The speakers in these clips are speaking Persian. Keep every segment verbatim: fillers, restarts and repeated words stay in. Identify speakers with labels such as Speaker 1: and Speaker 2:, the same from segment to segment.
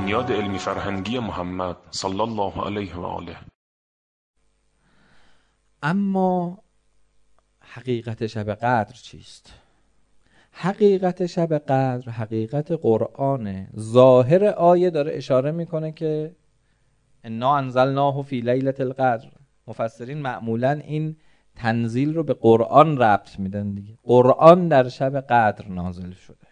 Speaker 1: بنیاد علمی فرهنگی محمد صلی الله علیه و آله.
Speaker 2: اما حقیقت شب قدر چیست؟ حقیقت شب قدر حقیقت قرآنه. ظاهر آیه داره اشاره میکنه که انا انزلناه فی لیلة القدر. مفسرین معمولا این تنزیل رو به قرآن ربط میدن دیگه. قرآن در شب قدر نازل شده.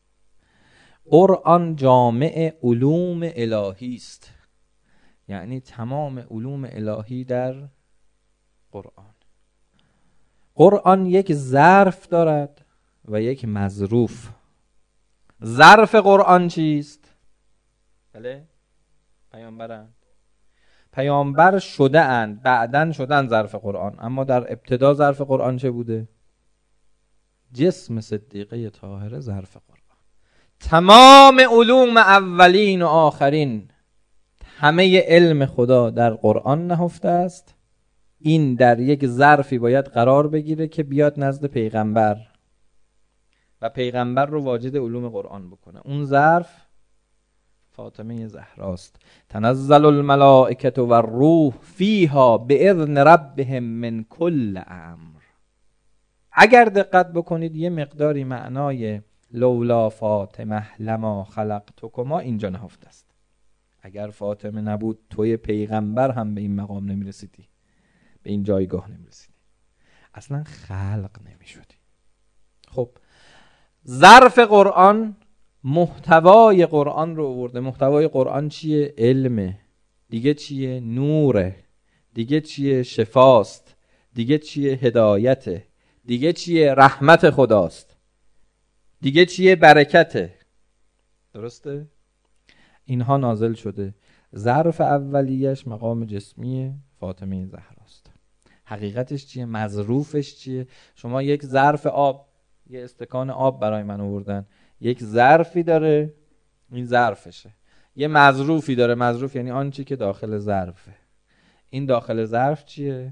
Speaker 2: قرآن جامع علوم الهی است، یعنی تمام علوم الهی در قرآن. قرآن یک ظرف دارد و یک مظروف. ظرف قرآن چیست؟ بله؟ پیامبرند. پیامبر شده اند، بعدن شدن ظرف قرآن، اما در ابتدا ظرف قرآن چه بوده؟ جسم صدیقه طاهره ظرف قرآن. تمام علوم اولین و آخرین، همه علم خدا در قرآن نهفته است. این در یک ظرفی باید قرار بگیره که بیاد نزد پیغمبر و پیغمبر رو واجد علوم قرآن بکنه. اون ظرف فاطمه زهراست. تنزل الملائکة و الروح فیها باذن ربهم من کل امر. اگر دقت بکنید یه مقداری معنای لولا فاطمه لما خلقتکما اینجا نهفته است. اگر فاطمه نبود توی پیغمبر هم به این مقام نمیرسیدی، به این جایگاه نمیرسیدی، اصلا خلق نمیشدی. خب ظرف قرآن محتوای قرآن رو آورده. محتوای قرآن چیه؟ علمه. دیگه چیه؟ نوره. دیگه چیه؟ شفاست. دیگه چیه؟ هدایته. دیگه چیه؟ رحمت خداست. دیگه چیه؟ برکته. درسته؟ اینها نازل شده. ظرف اولیش مقام جسمی فاطمه زهراست. حقیقتش چیه؟ مظروفش چیه؟ شما یک ظرف آب، یه استکان آب برای من آوردن، یک ظرفی داره، این ظرفشه. یه مظروفی داره، مظروف یعنی آنچه که داخل ظرفه. این داخل ظرف چیه؟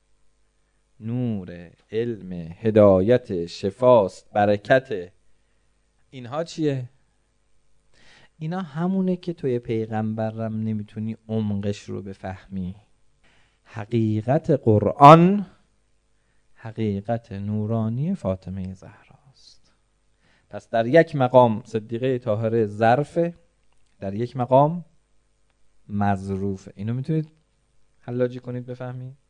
Speaker 2: نور، علم، هدایت، شفاست، برکت. اینها چیه؟ اینا همونه که توی پیغمبرم نمیتونی عمقش رو بفهمی. حقیقت قرآن حقیقت نورانی فاطمه زهراست. پس در یک مقام صدیقه طاهره ظرفه، در یک مقام مظروفه. اینو میتونید حلاجی کنید بفهمید؟